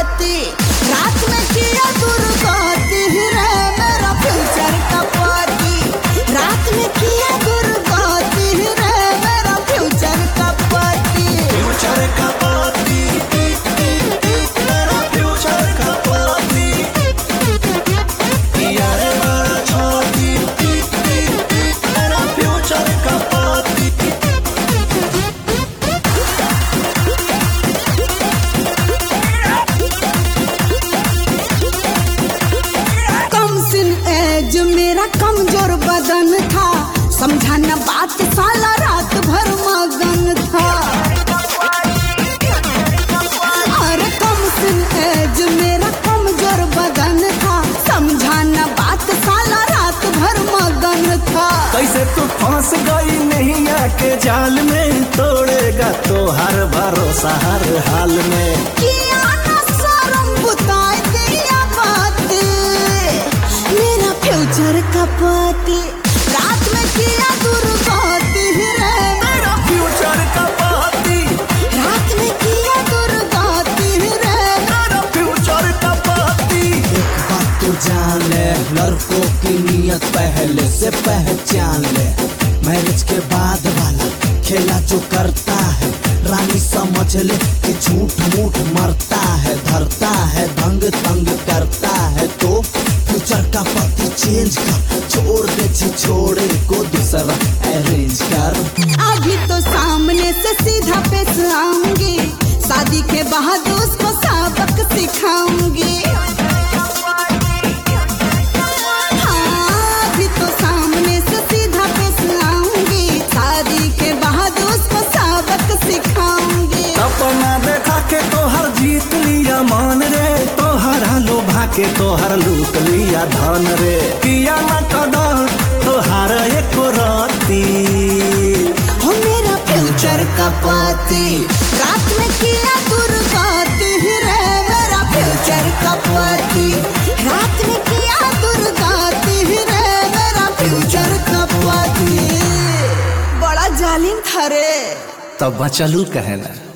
पाती, रात में किया दुर्गति रे मेरा फ्यूचर का पाती, रात में किया दुर्गति रे मेरा फ्यूचर का पाती, फ्यूचर का पाती, मेरा फ्यूचर का पाती, यार बड़ा छोटी, मेरा फ्यूचर का पाती। एज मेरा कमजोर बदन था, समझा न बात साला रात भर मगन था। अरे कम सिन एज मेरा कमजोर बदन था, समझा न बात साला रात भर मगन था। कैसे तू फंस गई नहीं आके जाल में, तोड़ेगा तो हर भरोसा हर हाल में। किया न शर्म बुताई दिया बातें, मेरा फ्यूचर का पाती, रात में किया दुर्गति रे मेरा फ्यूचर का पाती, रात में किया दुर्गति रे मेरा फ्यूचर का पाती। एक बात तो जान ले, लड़कों की नियत पहले से पहचान ले। मैरिज के बाद वाला खेला जो करता है, रानी समझ ले कि झूठ मूठ मरता है, धरता है भंग तंग करता है। तो फ्यूचर का पति चेंज कर, छोड़ दे छोड़े को दूसरा अरेंज कर। अभी तो सामने से सीधा पेश आऊंगी, शादी के बाद उसको सबक सिखाऊंगी। हाँ, अभी तो सामने से सीधा पेश आऊंगी, शादी के बाद उसको सबक सिखाऊंगी। सपना देखा के तोहर जीत लिया मान रे, तोहरा लोभा के तोहर लूट लिया धन रे। किया न कदर तोहर एक राती, हो मेरा फ्यूचर का पाती, रात में किया दुर्गति रे मेरा फ्यूचर का पाती, रात में किया दुर्गति रे मेरा फ्यूचर का पाती। बड़ा जालिम था रे। तब बचलू कहे ना।